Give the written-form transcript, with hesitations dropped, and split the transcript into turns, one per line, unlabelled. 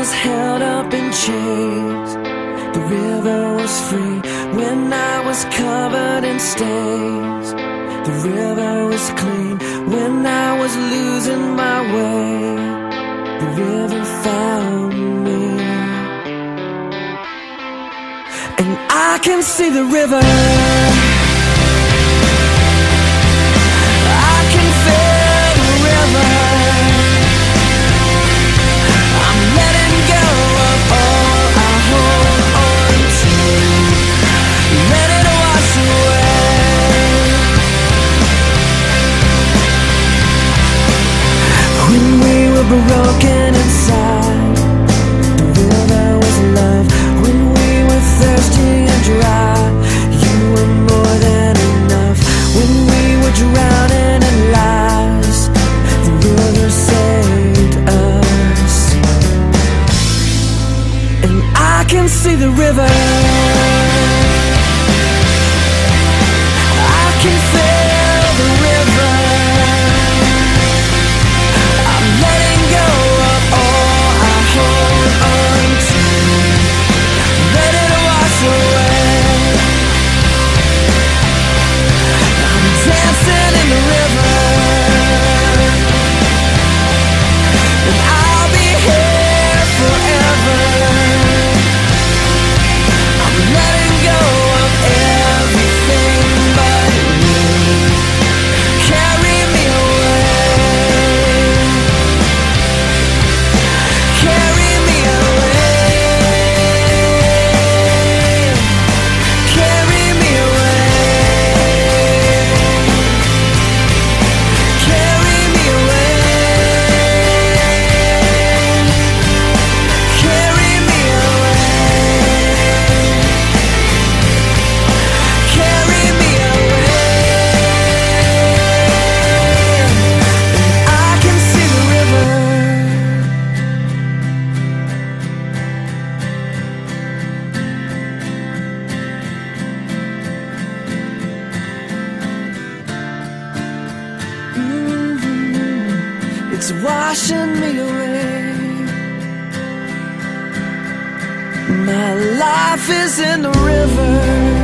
was held up in chains, the river was free. When I was covered in stains, the river was clean. When I was losing my way, the river found me. And I can see the river, I can feel the river. I'm letting go of all I hold on to, let it wash away. When we were broken inside, the river was love. When we were thirsty and dry, you were more than enough. When we were drowning in lies, the river saved us. And I can see the river, I can feel the river. I'm letting go of all I hold on to, let it wash away. I'm dancing in the river, and I'll be here forever. I'm letting go of everything but you. Carry me away, carry me away, carry me away, carry me away, carry me away, carry me away. And I can see the river, it's washing me away. My life is in the river.